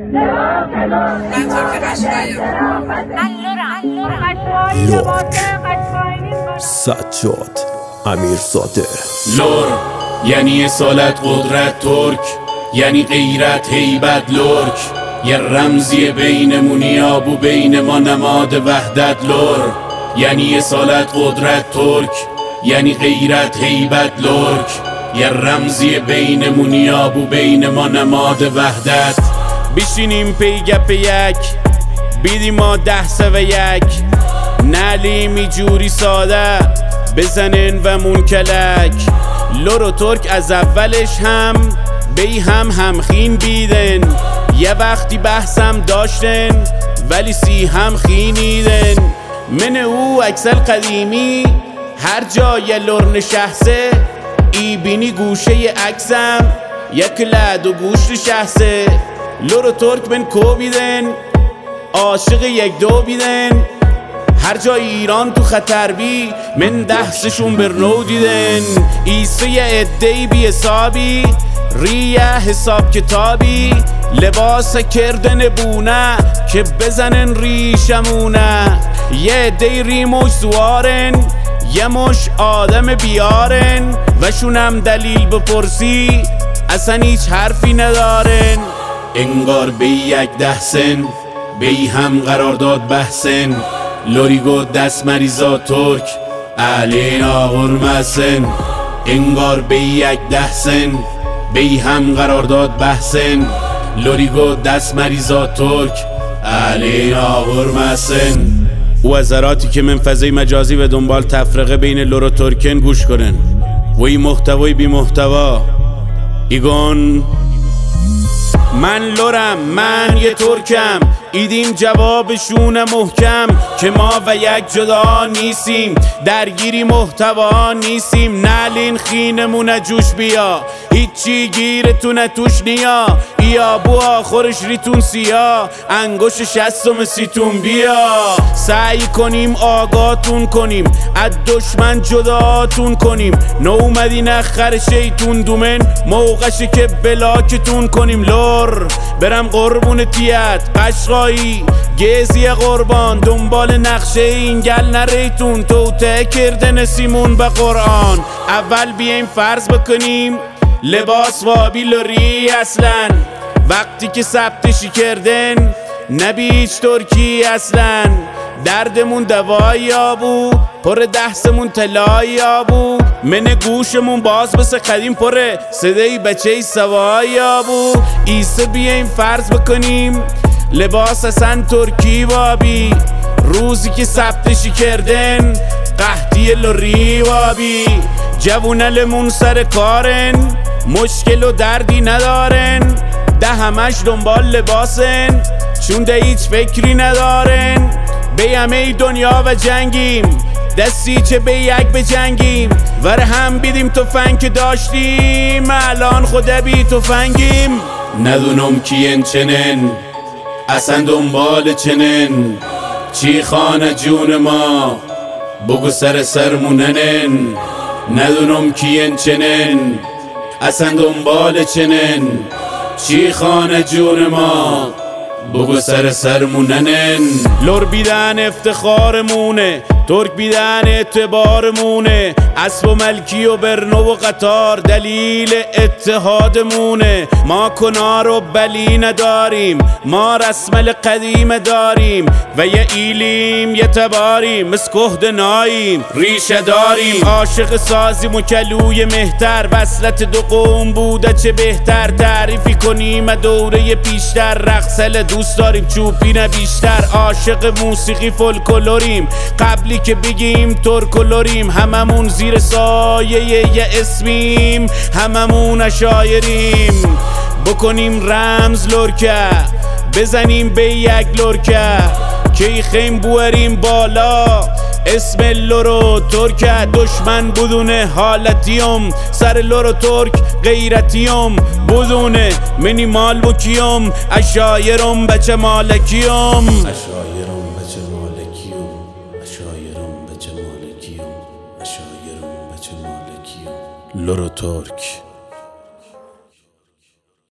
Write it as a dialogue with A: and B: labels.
A: من ترک قشقایم.
B: سجاد امیرزاده.
C: لور یعنی اصالت قدرت ترک، یعنی غیرت هیبت لرک، یه رمزی بین یاب و بین ما نماد وحدت لور. یعنی اصالت قدرت ترک، یعنی غیرت هیبت لرک، یه رمزی بین یاب و بین ما نماد وحدت. بشینیم پی گپ یک، بیدیم ما 10 سو یک، نلیمی جوری ساده بزنن و منکلک. لور و ترک از اولش هم بی هم خین بیدن، یه وقتی بحثم داشتن ولی هم خینیدن. من او اکسل قدیمی هر جا یه لور نشسته، ای بینی گوشه عکسم یک لد و گوش نشسته. لور و ترک من کو بیدن، عاشق یک دو بیدن، هر جا ایران تو خطر بی من دهسشون برنو دیدن. ایسه یه عده‌ای بی حسابی، ریه حساب کتابی، لباس کردن بونه که بزنن ریشمونه. یه عده‌ای ریموش زوارن، یه مش آدم بیارن، وشونم دلیل بپرسی اصلا هیچ حرفی ندارن. انگار به یک 10 سن بی هم قرارداد بحثن. لوریگو دست مریضا ترک علینا غرمسن. انگار به یک 10 سن بی هم قرارداد بحثن. لوریگو دست مریضا ترک علینا غرمسن. وزراتی که من فضای مجازی و دنبال تفرقه بین لور و ترکن گوش کنن و این محتوای بی محتوا ایگون. من لورم، من یه ترکم، ایدیم جوابشون محکم که ما و یک جدا نیستیم، درگیری محتوا نیستیم. نلین خینمونه جوش بیا، هیچی گیرتونه توش نیا، یا بو آخرش ریتون سیا، انگوش شستم سیتون بیا. سعی کنیم آگاتون کنیم، از دشمن جداتون کنیم، نومدین اخر شیطون دومن موقعشه که بلاکتون کنیم. لور برم قربون تیت قشقایی گیزی قربان، دنبال نقشه این گل نریتون توته کردن سیمون به قرآن. اول بیایم فرض بکنیم لباس وابی لوری اصلا، وقتی که ثبتشی کردن نبیچ ترکی اصلا. دردمون دوایی آبو، پر دهسمون طلایی آبو، من گوشمون باز بس قدیم پره صدای بچه سوایی آبو. ایسه بیایم فرض بکنیم لباس اصلا ترکی وابی، روزی که ثبتشی کردن قحطی لوری وابی. جوونلمون سر کارن، مشکل و دردی ندارن، ده همش دنبال لباسن چون ده هیچ فکری ندارن. به همه دنیا و جنگیم، دستی چه به یک بجنگیم، ور هم بیدیم تفنگ که داشتیم الان خدا بی تفنگیم. ندونم کین چنن اصلا دنبال چنن، چی خانه جون ما بگو سرموننن. ندونم کین چنن اصلا دنبال چنن، چی خانه جون ما بگو سرموننن. لور بیدن افتخارمونه، ترک بیدن اعتبارمونه، اسب و ملکی و برنو و قطار دلیل اتحادمونه. ما کنار و بلی نداریم، ما رسمل قدیم داریم و یه ایلیم یه تباریم، مسکهد ناییم ریشه داریم. عاشق سازیم و کلوی مهتر، وصلت دو قوم بوده چه بهتر. تعریفی کنیم دوره پیشتر، رقصل دوست داریم چوبی نه بیشتر. عاشق موسیقی فولکلوریم، قبلی که بگیم ترکلوریم، هممون زیر سایه یه اسمیم، هممون شاعریم. بکنیم رمز لورکه، بزنیم به یک لورکه، که خیم بوریم بالا اسم لورو ترکه. دشمن بدونه حالتیم، سر لورو ترک غیرتیم بدونه. منی مال بکیم، اشایرم بچه مالکیم. لورو ترک.